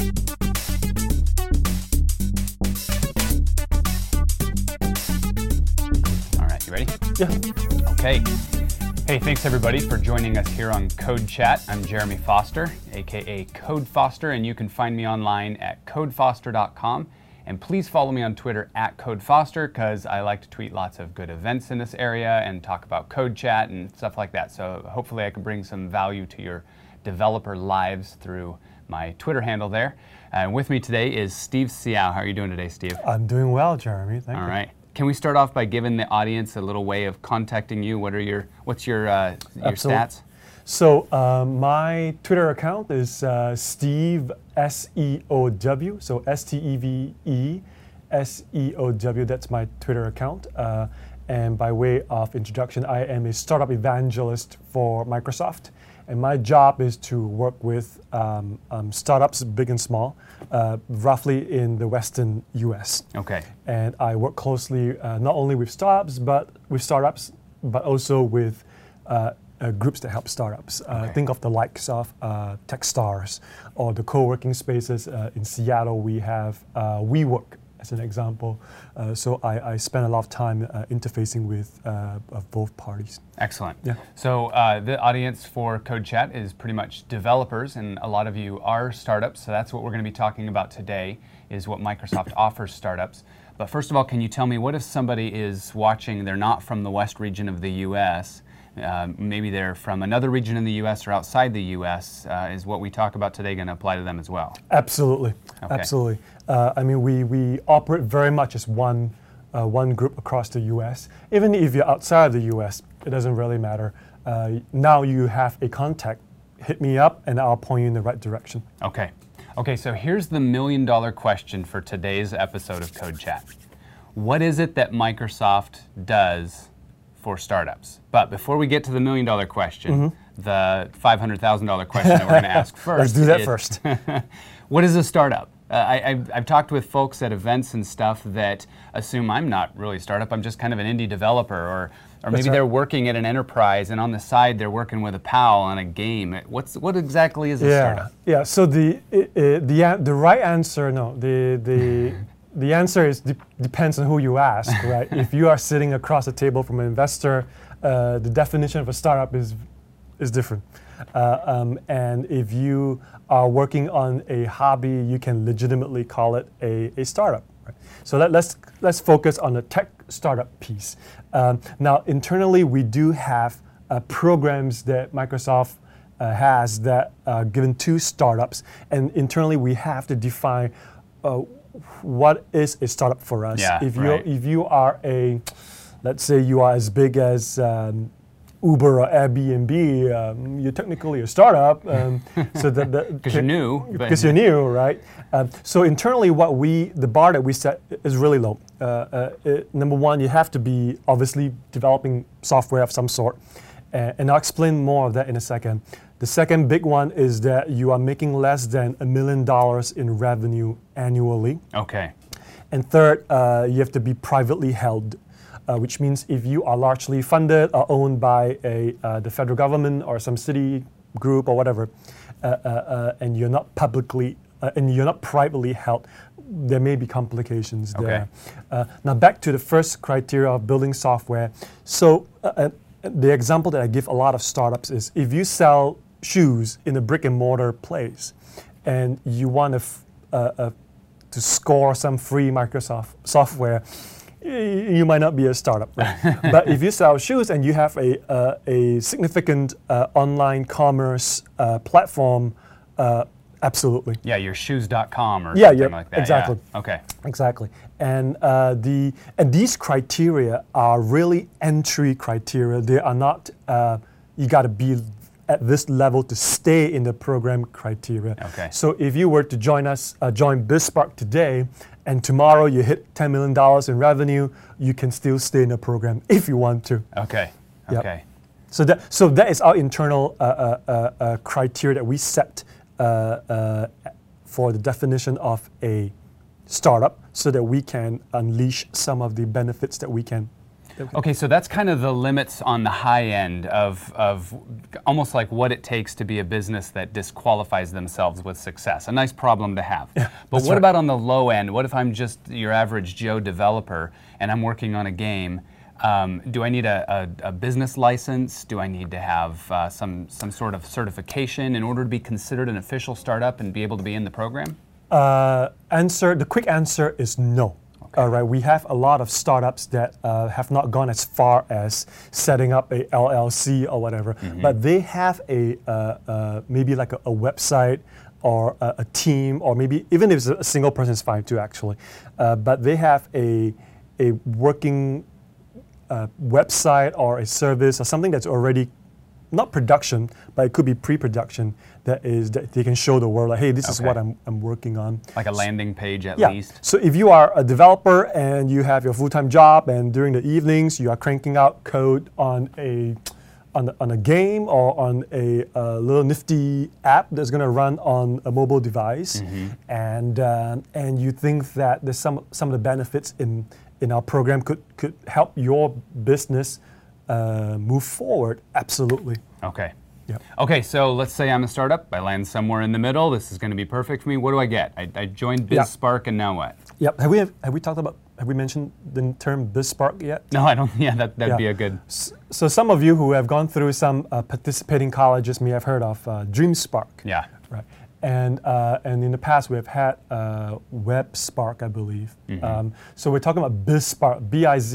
All right, you ready? Yeah. Okay. Hey, thanks everybody for joining us here on Code Chat. I'm Jeremy Foster, aka Code Foster, and you can find me online at codefoster.com. And please follow me on Twitter at CodeFoster, because I like to tweet lots of good events in this area and talk about Code Chat and stuff like that. So hopefully I can bring some value to your developer lives through my Twitter handle there. And with me today is Steve Hsiao. How are you doing today, Steve? I'm doing well, Jeremy. Thank you. All right. Can we start off by giving the audience a little way of contacting you? What's your stats? So my Twitter account is Steve SEOW. So STEVE SEOW. That's my Twitter account. And by way of introduction, I am a startup evangelist for Microsoft. And my job is to work with startups, big and small, roughly in the Western U.S. Okay. And I work closely not only with startups, but also with groups that help startups. Okay. Think of the likes of Techstars or the co-working spaces in Seattle. We have WeWork as an example. So I spend a lot of time interfacing with both parties. Excellent. Yeah. So the audience for Code Chat is pretty much developers, and a lot of you are startups. So that's what we're going to be talking about today, is what Microsoft offers startups. But first of all, can you tell me, what if somebody is watching, they're not from the West region of the U.S., maybe they're from another region in the U.S. or outside the U.S., is what we talk about today going to apply to them as well? Absolutely. Okay. Absolutely. I mean, we operate very much as one group across the U.S. Even if you're outside of the U.S., it doesn't really matter. Now you have a contact. Hit me up and I'll point you in the right direction. Okay. Okay, so here's the million-dollar question for today's episode of Code Chat. What is it that Microsoft does for startups? But before we get to the million-dollar question, the $500,000 question that we're going to ask first. Let's do that first. What is a startup? I've talked with folks at events and stuff that assume I'm not really a startup, I'm just kind of an indie developer, or maybe they're working at an enterprise and on the side they're working with a pal on a game. What exactly is a startup? Yeah, so the right answer, no, the answer is depends on who you ask, right? If you are sitting across the table from an investor, the definition of a startup is different. And if you are working on a hobby, you can legitimately call it a startup. Right? So let's focus on the tech startup piece. Now, internally, we do have programs that Microsoft has that are given to startups, and internally we have to define what is a startup for us. Yeah, if you are let's say you are as big as Uber or Airbnb, you're technically a startup. So because you're new. Because you're new, right? So internally, the bar that we set is really low. Number one, you have to be obviously developing software of some sort, and I'll explain more of that in a second. The second big one is that you are making less than $1 million in revenue annually. Okay. And third, you have to be privately held. Which means if you are largely funded or owned by the federal government or some city group or whatever, and you're not privately held, there may be complications there. Now back to the first criteria of building software. So the example that I give a lot of startups is if you sell shoes in a brick and mortar place, and you want to score some free Microsoft software, you might not be a startup, right? But if you sell shoes and you have a significant online commerce platform, absolutely. Yeah, your shoes.com or something like that. Exactly. Yeah. Okay. Exactly. And these criteria are really entry criteria. They are not you got to be at this level to stay in the program criteria. Okay. So if you were to join BizSpark today, and tomorrow you hit $10 million in revenue, you can still stay in the program if you want to. Okay. Yep. Okay. So that is our internal criteria that we set for the definition of a startup, so that we can unleash some of the benefits that we can Okay, so that's kind of the limits on the high end of almost like what it takes to be a business that disqualifies themselves with success. A nice problem to have. Yeah, but what about on the low end? What if I'm just your average Joe developer and I'm working on a game? Do I need a business license? Do I need to have some sort of certification in order to be considered an official startup and be able to be in the program? The quick answer is no. Okay. Right, we have a lot of startups that have not gone as far as setting up a LLC or whatever, but they have a maybe like a website or a team, or maybe even if it's a single person is fine too, actually. But they have a working website or a service or something that's already not production, but it could be pre-production that they can show the world, like, hey, this is what I'm working on. Like a landing page at Yeah. least. So if you are a developer and you have your full-time job, and during the evenings you are cranking out code on a game or on a little nifty app that's going to run on a mobile device, and you think that there's some of the benefits in our program could help your business move forward, absolutely. Okay. Yeah. Okay, so let's say I'm a startup. I land somewhere in the middle. This is going to be perfect for me. What do I get? I joined BizSpark, and now what? Yep. Have we mentioned the term BizSpark yet? No, I don't. Yeah, that'd be a good. So some of you who have gone through some participating colleges may have heard of DreamSpark. Yeah. Right. And in the past we have had WebSpark, I believe. So we're talking about BizSpark,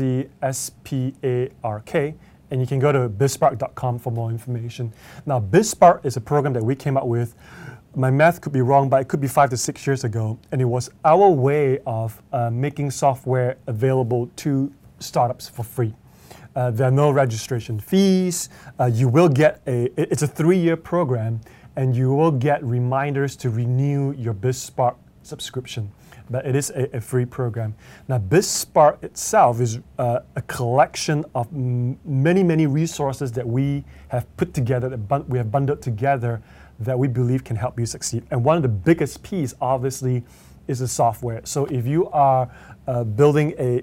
BIZSPARK, and you can go to bizspark.com for more information. Now, BizSpark is a program that we came up with. My math could be wrong, but it could be 5 to 6 years ago, and it was our way of making software available to startups for free. There are no registration fees. You will get it's a 3-year program, and you will get reminders to renew your BizSpark subscription. But it is a free program. Now, BizSpark itself is a collection of many resources that we have put together, that we have bundled together, that we believe can help you succeed. And one of the biggest pieces, obviously, is the software. So if you are building a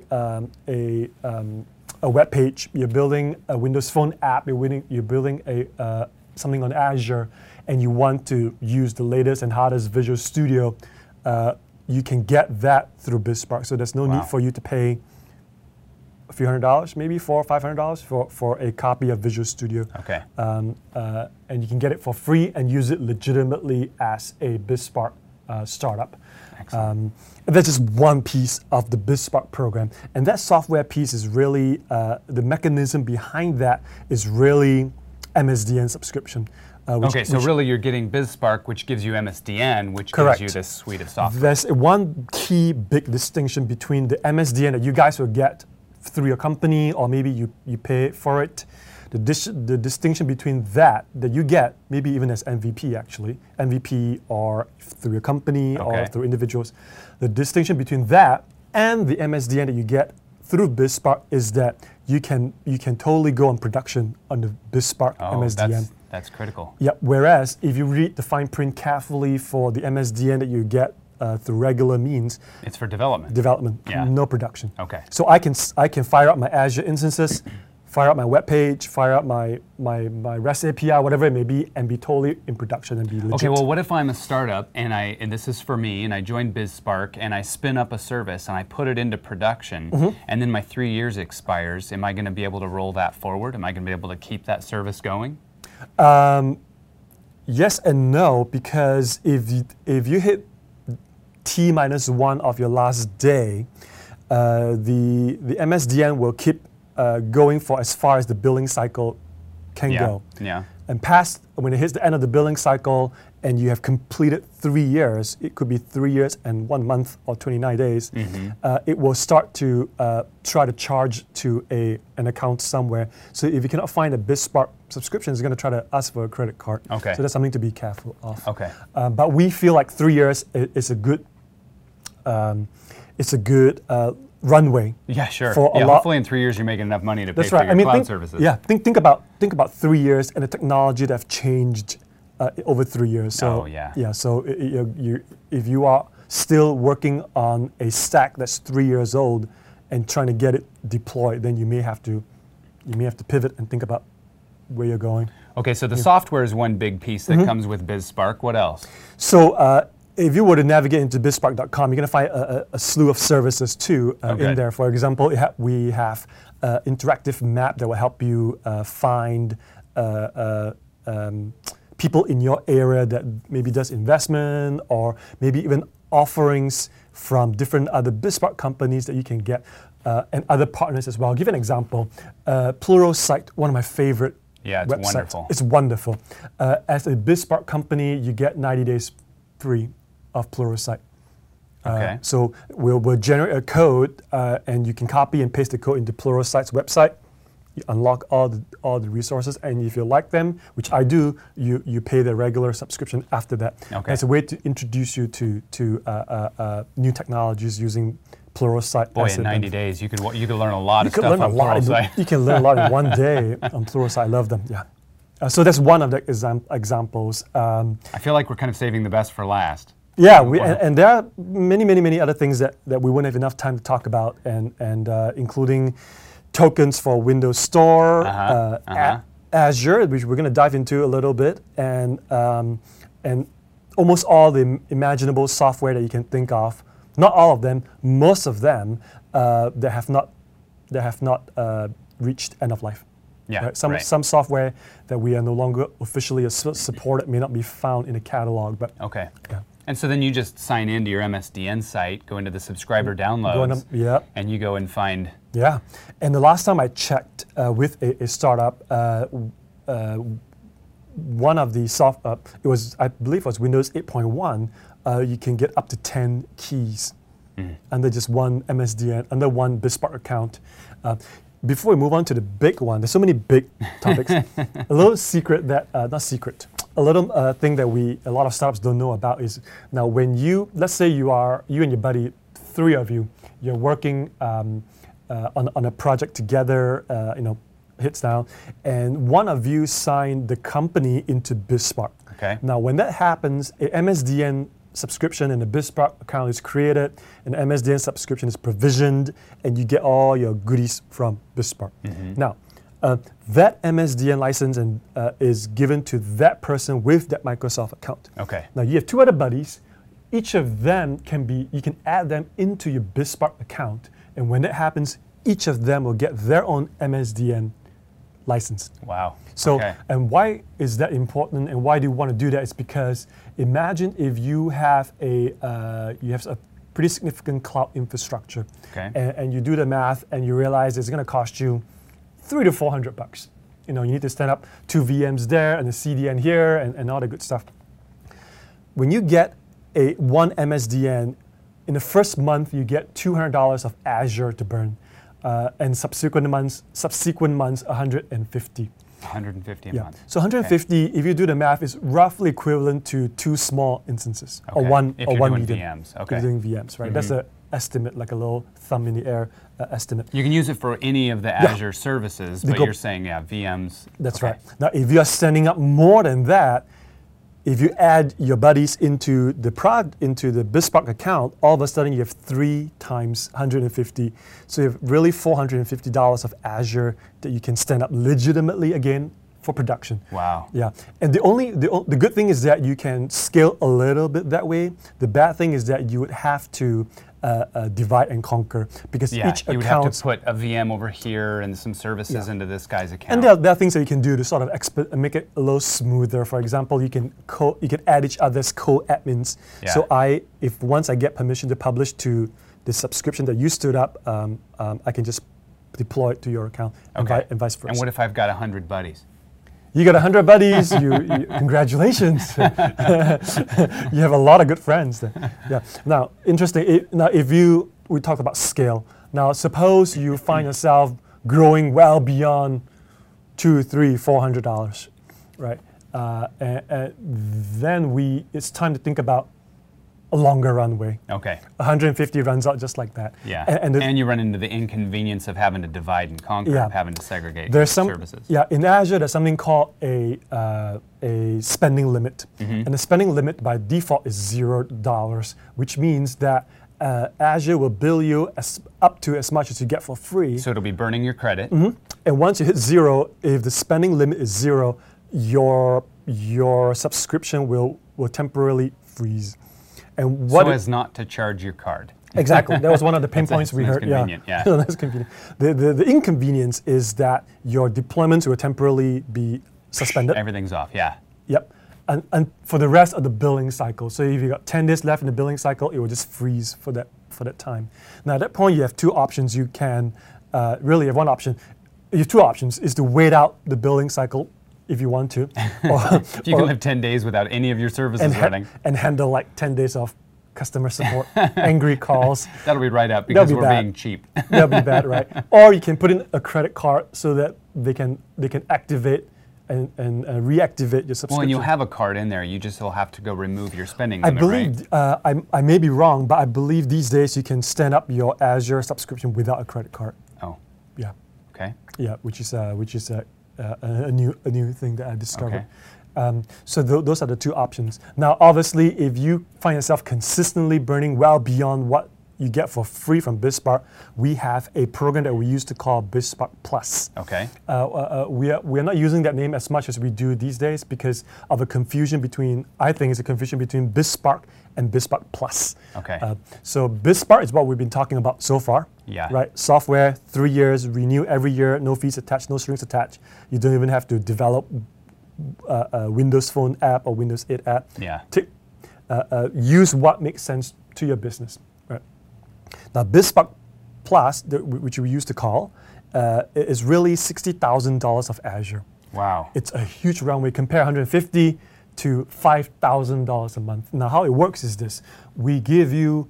web page, you're building a Windows Phone app, you're building something on Azure, and you want to use the latest and hottest Visual Studio, you can get that through BizSpark. So there's no need for you to pay a few $100, maybe $400 or $500 for a copy of Visual Studio. Okay. And you can get it for free and use it legitimately as a BizSpark startup. Excellent. That's just one piece of the BizSpark program. And that software piece is really, the mechanism behind that is really MSDN subscription. So really you're getting BizSpark, which gives you MSDN, which Correct. gives you this suite of software. There's one key big distinction between the MSDN that you guys will get through your company, or maybe you pay for it. The distinction between that you get, maybe even as MVP actually, MVP or through your company or through individuals, the distinction between that and the MSDN that you get through BizSpark is that you can totally go on production on the BizSpark MSDN. That's critical. Yeah. Whereas if you read the fine print carefully for the MSDN that you get through regular means, it's for development. Yeah. No production. Okay. So I can fire up my Azure instances, fire up my web page, fire up my REST API, whatever it may be, and be totally in production and be legit. Okay, well, what if I'm a startup and this is for me, and I join BizSpark and I spin up a service and I put it into production, and then my 3 years expires? Am I going to be able to roll that forward? Am I going to be able to keep that service going? Yes and no, because if you hit T-1 of your last day, the MSDN will keep going for as far as the billing cycle can go. Yeah. And when it hits the end of the billing cycle and you have completed 3 years, it could be 3 years and 1 month or 29 days, it will start to try to charge to an account somewhere. So if you cannot find a BizSpark subscription, it's going to try to ask for a credit card. Okay. So that's something to be careful of. Okay. But we feel like 3 years is a good runway. Yeah, sure. For a lot. Hopefully in 3 years you're making enough money to pay That's for right. your cloud services. Yeah, think about 3 years and the technology that have changed over 3 years. So so if you are still working on a stack that's 3 years old, and trying to get it deployed, then you may have to pivot and think about where you're going. Okay, so the software is one big piece that comes with BizSpark. What else? So if you were to navigate into bizspark.com, you're going to find a slew of services too in there. For example, we have interactive map that will help you find people in your area that maybe does investment, or maybe even offerings from different other BizSpark companies that you can get, and other partners as well. I'll give you an example. Pluralsight, one of my favorite websites. It's wonderful. It's wonderful. As a BizSpark company, you get 90 days free of Pluralsight. Okay. So we'll generate a code, and you can copy and paste the code into Pluralsight's website. You unlock all the resources, and if you like them, which I do, you pay the regular subscription after that. Okay. It's a way to introduce you to new technologies using Pluralsight. Boy, in 90 days, you could learn a lot of stuff on Pluralsight. You can learn a lot in one day on Pluralsight. I love them. Yeah. So that's one of the examples. I feel like we're kind of saving the best for last. Yeah, and there are many other things that we wouldn't have enough time to talk about, and including tokens for Windows Store, Azure, which we're going to dive into a little bit, and almost all the imaginable software that you can think of. Not all of them, most of them that have not reached end of life. Yeah, right? Some software that we are no longer officially supported may not be found in a catalog, but okay. Yeah. And so then you just sign into your MSDN site, go into the subscriber downloads, and you go and find. Yeah, and the last time I checked with a startup, one of the I believe it was Windows 8.1. You can get up to 10 keys under just one MSDN, under one BizSpark account. Before we move on to the big one, there's so many big topics. A little secret that, not secret, a little thing that a lot of startups don't know about is, now when let's say you and your buddy, three of you, you're working on a project together, hits down, and one of you signed the company into BizSpark. Okay. Now when that happens, an MSDN subscription and a BizSpark account is created, and MSDN subscription is provisioned, and you get all your goodies from BizSpark. Now, that MSDN license is given to that person with that Microsoft account. Okay. Now you have two other buddies. Each of them you can add them into your BizSpark account, and when that happens, each of them will get their own MSDN license. Wow. So, okay. And why is that important, and why do you want to do that? It's because imagine if you have a pretty significant cloud infrastructure, okay. and you do the math and you realize it's going to cost you $300 to $400. You need to stand up 2 VMs there and a CDN here and all the good stuff. When you get one MSDN, in the first month you get $200 of Azure to burn, and subsequent months 150. 150 a Yeah. month. So 150, if you do the math, is roughly equivalent to 2 small instances, Okay. or one if or you're one doing medium. VMs. Okay. If you're doing VMs, right? That's an estimate, like a little thumb in the air estimate. You can use it for any of the Azure services, but you're saying, VMs. That's okay. right. Now, if you are standing up more than that, if you add your buddies into the BizSpark account, all of a sudden you have 3 times 150. So you have really $450 of Azure that you can stand up legitimately again for production. Wow. Yeah, and the good thing is that you can scale a little bit that way. The bad thing is that you would have to divide and conquer, because each account. You would have to put a VM over here and some services into this guy's account. And there are things that you can do to sort of make it a little smoother. For example, you can add each other's co-admins. Yeah. So if once I get permission to publish to the subscription that you stood up, I can just deploy it to your account, and vice versa. And what if I've got 100 buddies? You got 100 buddies. Congratulations. You have a lot of good friends. Yeah. Now, interesting. We talked about scale. Now, suppose you find yourself growing well beyond $200, $300, $400, right? And then it's time to think about a longer runway. Okay. 150 runs out just like that. Yeah. And you run into the inconvenience of having to divide and conquer, of having to segregate services. Yeah, in Azure, there's something called a spending limit. And the spending limit by default is $0, which means that Azure will bill you up to as much as you get for free. So it'll be burning your credit. And once you hit zero, if the spending limit is zero, your subscription will temporarily freeze. And so as not to charge your card. Exactly. That was one of the pain points we heard. Convenient, yeah. That's convenient. The inconvenience is that your deployments will temporarily be suspended. Everything's off, yeah. Yep. And for the rest of the billing cycle. So if you got 10 days left in the billing cycle, it will just freeze for that time. Now at that point, you have two options. You can really have one option. You have two options: is to wait out the billing cycle if you want to, or if you can live 10 days without any of your services running, and handle like 10 days of customer support, angry calls. That'll be right up because we're being cheap. That'll be bad, right? Or you can put in a credit card so that they can activate and reactivate your subscription. Well, and you'll have a card in there. You just will have to go remove your spending I limit, believe, right? I may be wrong, but I believe these days you can stand up your Azure subscription without a credit card. Oh. Yeah. Okay. Yeah, which is a new thing that I discovered. Okay. So those are the two options. Now, obviously, if you find yourself consistently burning well beyond what you get for free from BizSpark, we have a program that we used to call BizSpark Plus. Okay. We are not using that name as much as we do these days because of a confusion between, I think it's a confusion between BizSpark and BizSpark Plus. Okay. So BizSpark is what we've been talking about so far. Yeah. Right. Software, 3 years, renew every year, no fees attached, no strings attached. You don't even have to develop a Windows Phone app or Windows 8 app. Yeah. Use what makes sense to your business. Right. Now, BizSpark Plus, which we used to call, is really $60,000 of Azure. Wow. It's a huge runway. Compare $150 to $5,000 a month. Now, how it works is this: we give you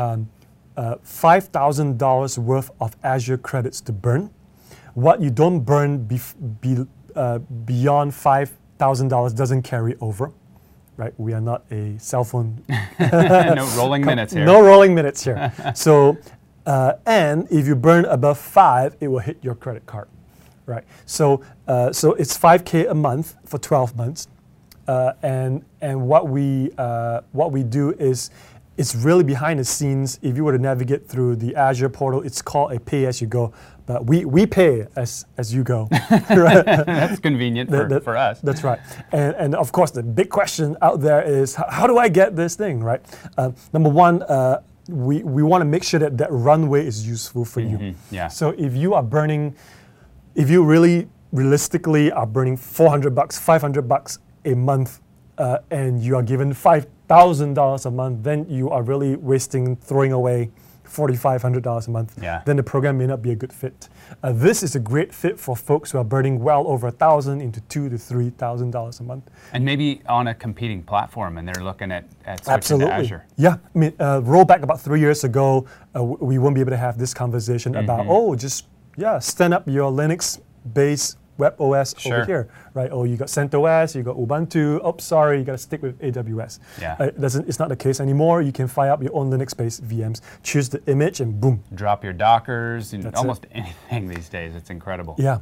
$5,000 worth of Azure credits to burn. What you don't burn beyond $5,000 doesn't carry over, right? We are not a cell phone. No rolling minutes here. No rolling minutes here. So, and if you burn above 5, it will hit your credit card, right? So it's $5K a month for 12 months, and what we do is, it's really behind the scenes. If you were to navigate through the Azure portal, it's called a pay-as-you-go, but we pay as you go. Right? That's convenient for us. That's right. And of course, the big question out there is, how do I get this thing, right? Number one, we want to make sure that runway is useful for you. Yeah. So if you really realistically are burning $400, $500 a month, and you are given $5,000 a month, then you are really throwing away $4,500 a month. Yeah. Then the program may not be a good fit. This is a great fit for folks who are burning well over $1,000 into $2,000 to $3,000 a month. And maybe on a competing platform, and they're looking at switching to Azure. Yeah, I mean, roll back about 3 years ago, we won't be able to have this conversation about, stand up your Linux-based web OS over here, right? Oh, you got CentOS, you got Ubuntu. Oh, sorry, you got to stick with AWS. Yeah. It's not the case anymore. You can fire up your own Linux-based VMs, choose the image, and boom. Drop your Dockers, almost anything these days. It's incredible. Yeah.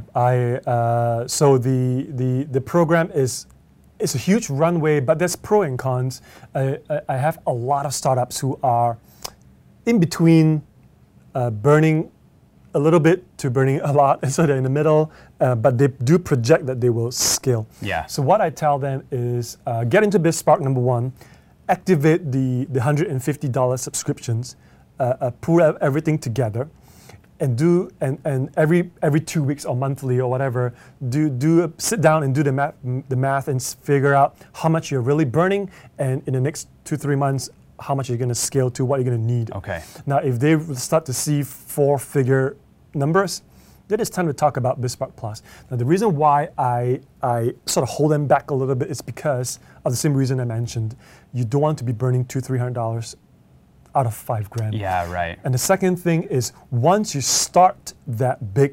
So the program is a huge runway, but there's pros and cons. I have a lot of startups who are in between burning a little bit to burning a lot, and so they're in the middle, but they do project that they will scale. Yeah. So what I tell them is get into BizSpark, number one, activate the $150 subscriptions, pull everything together, and every 2 weeks or monthly or whatever, sit down and do the math and figure out how much you're really burning, and in the next 2-3 months, how much you're going to scale to, what you're going to need. Okay. Now, if they start to see 4-figure numbers, then it's time to talk about BizSpark Plus. Now, the reason why I sort of hold them back a little bit is because of the same reason I mentioned. You don't want to be burning $200-300 out of $5,000. Yeah, right. And the second thing is, once you start that big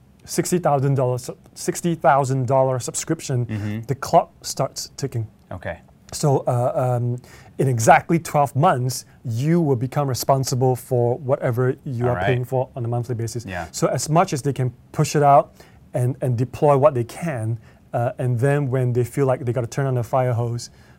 $60,000 subscription, the clock starts ticking. Okay. So in exactly 12 months, you will become responsible for whatever you are paying for on a monthly basis. Yeah. So as much as they can push it out and deploy what they can, and then when they feel like they got to turn on the fire hose,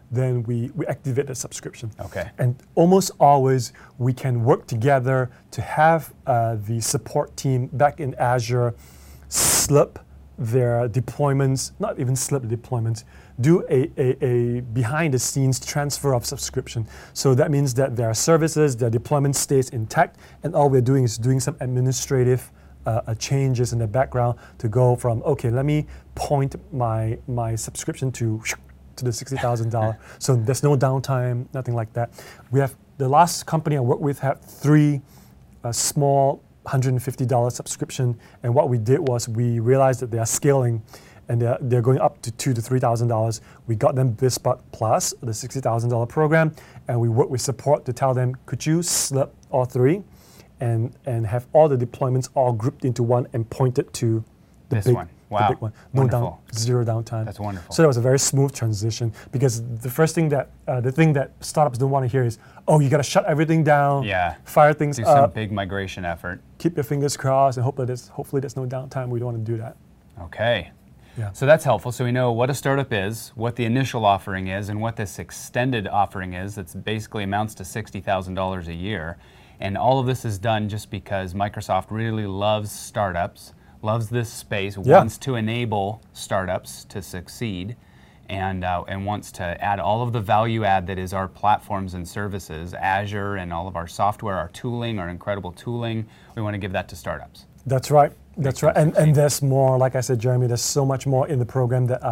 then we activate the subscription. Okay. And almost always we can work together to have the support team back in Azure slip their deployments, not even slip the deployments, do a behind the scenes transfer of subscription. So that means that their services, their deployment stays intact, and all we're doing is doing some administrative changes in the background to go from, okay, let me point my subscription to the $60,000. So there's no downtime, nothing like that. We have, the last company I worked with had 3 small $150 subscription, and what we did was we realized that they are scaling and they're going up to $2,000 to $3,000. We got them BizSpark Plus, the $60,000 program, and we worked with support to tell them, could you slip all 3 and have all the deployments all grouped into one and pointed to the This one. Wow. the big one. Wonderful. Zero downtime. That's wonderful. So that was a very smooth transition, because the first thing that, the thing that startups don't want to hear is, oh, you got to shut everything down, Yeah. fire things Do some up, big migration effort. keep your fingers crossed, and hopefully there's no downtime. We don't want to do that. Okay. Yeah. So that's helpful. So we know what a startup is, what the initial offering is, and what this extended offering is. That's basically amounts to $60,000 a year. And all of this is done just because Microsoft really loves startups, loves this space, wants to enable startups to succeed, and wants to add all of the value add that is our platforms and services, Azure and all of our software, our tooling, our incredible tooling. We want to give that to startups. That's right. That's right. And there's more. Like I said, Jeremy, there's so much more in the program that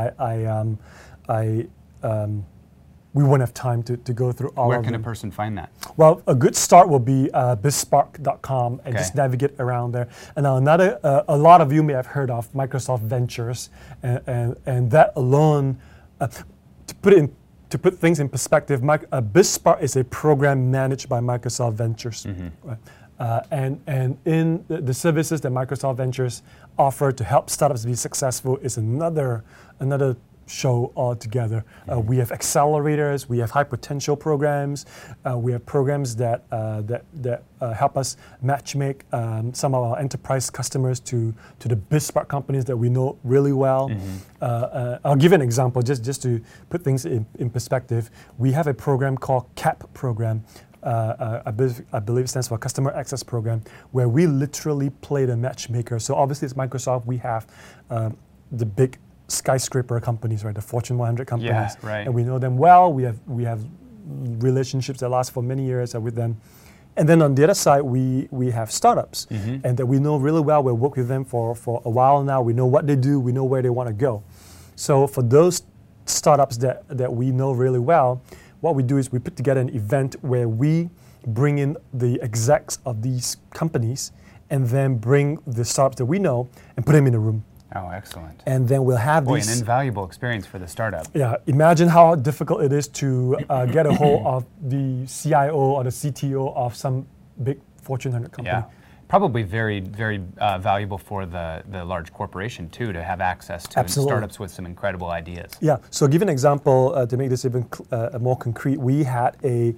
we won't have time to go through all of them. Where can a person find that? Well, a good start will be bizspark.com and Okay. just navigate around there. And now another, a lot of you may have heard of Microsoft Ventures, and that alone, to put things in perspective, BizSpark is a program managed by Microsoft Ventures. Right? And in the services that Microsoft Ventures offer to help startups be successful is another show altogether. We have accelerators, we have high potential programs, we have programs that help us matchmake some of our enterprise customers to the BizSpark companies that we know really well. I'll give you an example just to put things in perspective. We have a program called CAP program. I believe it stands for Customer Access Program, where we literally play the matchmaker. So obviously it's Microsoft. We have the big skyscraper companies, right? The Fortune 100 companies, Yeah, right. and we know them well. We have relationships that last for many years with them. And then on the other side, we have startups, and that we know really well. We've worked with them for a while now. We know what they do. We know where they want to go. So for those startups that we know really well, what we do is we put together an event where we bring in the execs of these companies and then bring the startups that we know and put them in a room. Oh, excellent. And then we'll have Boy, these. an invaluable experience for the startup. Yeah, imagine how difficult it is to get a hold of the CIO or the CTO of some big Fortune 100 company. Yeah. Probably very, very valuable for the large corporation, too, to have access to startups with some incredible ideas. Yeah, so give an example to make this even more concrete. We had a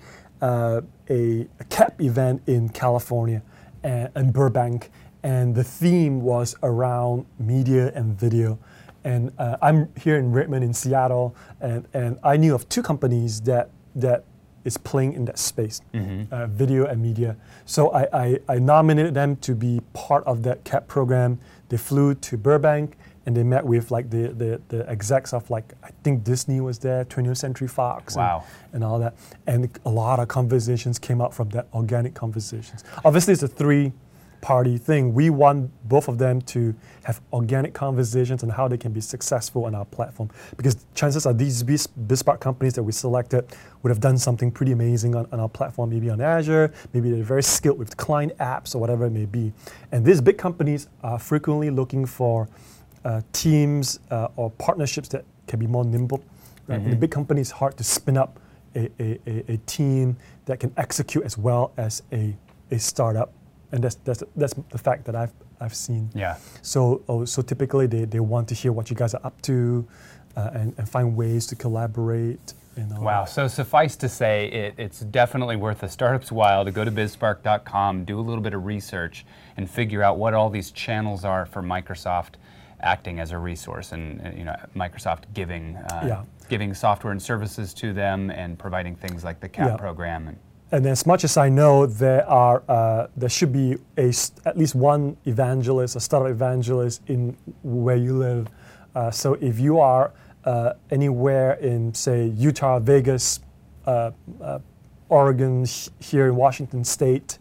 CAP event in California, in Burbank, and the theme was around media and video. And I'm here in Redmond in Seattle, and I knew of 2 companies that is playing in that space, video and media. So I nominated them to be part of that CAP program. They flew to Burbank and they met with like the execs of, like, I think Disney was there, 20th Century Fox, Wow. and all that. And a lot of conversations came out from that, organic conversations. Obviously it's a 3-party thing. We want both of them to have organic conversations on how they can be successful on our platform, because chances are these BizSpark companies that we selected would have done something pretty amazing on our platform, maybe on Azure, maybe they're very skilled with client apps or whatever it may be. And these big companies are frequently looking for teams or partnerships that can be more nimble. Right? In the big companies, it's hard to spin up a team that can execute as well as a startup. And that's the fact that I've seen. Yeah. So typically they want to hear what you guys are up to, and find ways to collaborate. And all Wow. that. So suffice to say, it's definitely worth a startup's while to go to bizspark.com, do a little bit of research, and figure out what all these channels are for Microsoft acting as a resource, and Microsoft giving Yeah. giving software and services to them, and providing things like the CAP Yeah. program. And as much as I know, there should be at least one evangelist, a startup evangelist in where you live. So if you are anywhere in, say, Utah, Vegas, Oregon, here in Washington State,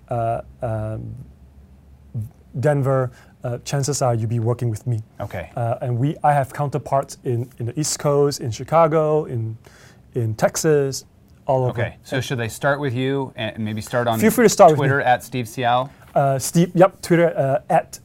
Denver, chances are you'll be working with me. Okay. And I have counterparts in the East Coast, in Chicago, in Texas, all over. Okay. So should they start with you and maybe start on Feel free to start with Twitter me. at Steve Seow? Steve, yep, Twitter at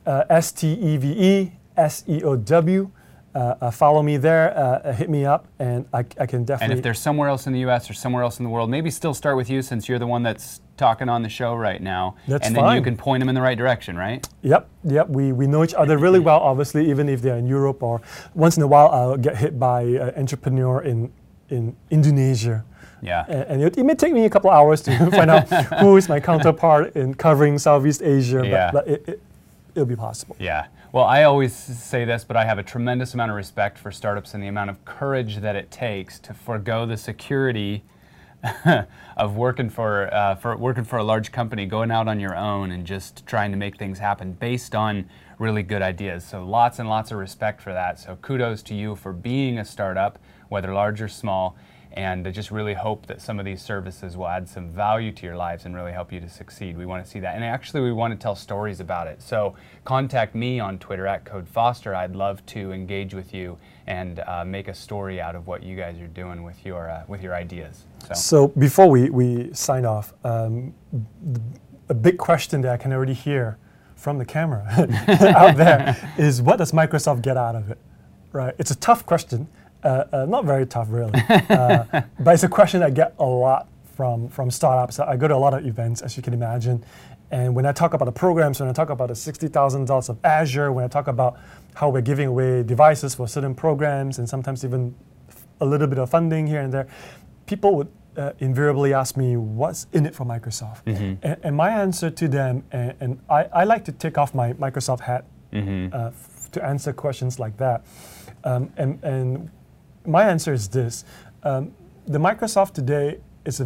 SteveSeow. Follow me there, hit me up, and I can definitely. And if there's somewhere else in the U.S. or somewhere else in the world, maybe still start with you since you're the one that's talking on the show right now. That's and then fine. you can point them in the right direction, right? Yep. We know each other really well, obviously, even if they're in Europe, or once in a while I'll get hit by an entrepreneur in Indonesia. Yeah. And it may take me a couple hours to find out who is my counterpart in covering Southeast Asia, Yeah. but it'll be possible. Yeah. Well, I always say this, but I have a tremendous amount of respect for startups and the amount of courage that it takes to forego the security of working for a large company, going out on your own and just trying to make things happen based on really good ideas. So lots and lots of respect for that. So kudos to you for being a startup, whether large or small. And I just really hope that some of these services will add some value to your lives and really help you to succeed. We want to see that. And actually, we want to tell stories about it. So contact me on Twitter at CodeFoster. I'd love to engage with you and make a story out of what you guys are doing with your ideas. So before we sign off, a big question that I can already hear from the camera out there is, what does Microsoft get out of it? Right? It's a tough question. Not very tough, really, but it's a question I get a lot from startups. I go to a lot of events, as you can imagine, and when I talk about the programs, when I talk about the $60,000 of Azure, when I talk about how we're giving away devices for certain programs, and sometimes even a little bit of funding here and there, people would invariably ask me, what's in it for Microsoft? Mm-hmm. And my answer to them, and I like to take off my Microsoft hat to answer questions like that, and my answer is this: the Microsoft today is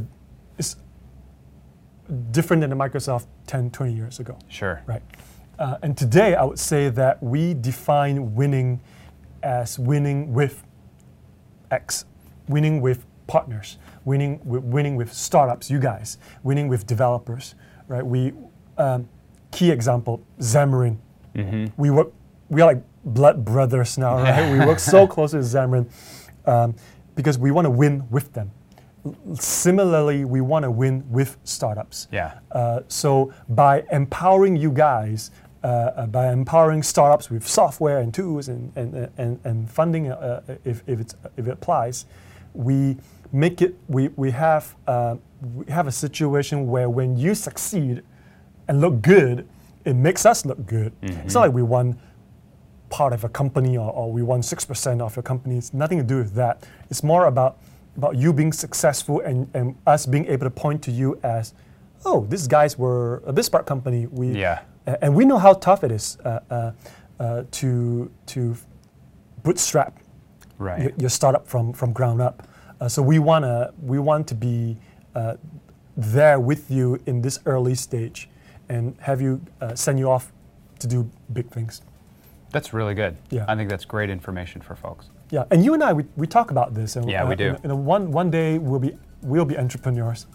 different than the Microsoft 10, 20 years ago. Sure. Right. And today, I would say that we define winning as winning with X, winning with partners, winning with startups, you guys, winning with developers. Right. Key example, Xamarin. Mm-hmm. We are like blood brothers now, right? We work so closely with Xamarin. Because we want to win with them. Similarly, we want to win with startups. Yeah. So by empowering you guys, by empowering startups with software and tools and funding, if it applies, we make it. We have a situation where when you succeed and look good, it makes us look good. Mm-hmm. It's not like we won part of a company or we won 6% of your company. It's nothing to do with that. It's more about you being successful and us being able to point to you as, oh, these guys were a BizSpark company. And we know how tough it is to bootstrap your startup from ground up. So we want to be there with you in this early stage and have you send you off to do big things. That's really good. Yeah. I think that's great information for folks. Yeah, and you and I, we talk about this. And, yeah, we do. And one day we'll be entrepreneurs.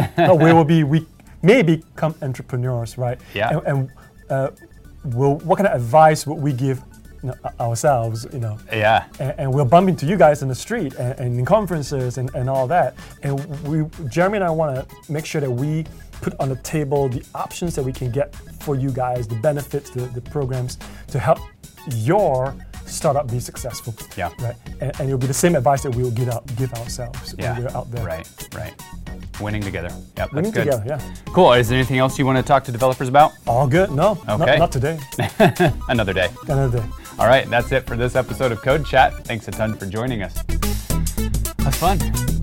We may become entrepreneurs, right? Yeah. And what kind of advice would we give ourselves, Yeah. And we'll bump into you guys in the street and in conferences and all that. And Jeremy and I want to make sure that we put on the table the options that we can get for you guys, the benefits, the programs to help your startup be successful. Yeah. Right. And it'll be the same advice that we'll give ourselves when we're out there. Right. Winning together. Yep, that's Winning good. together, yeah. Cool. Is there anything else you want to talk to developers about? All good. No. Okay. Not today. Another day. Another day. All right. That's it for this episode of Code Chat. Thanks a ton for joining us. Have fun.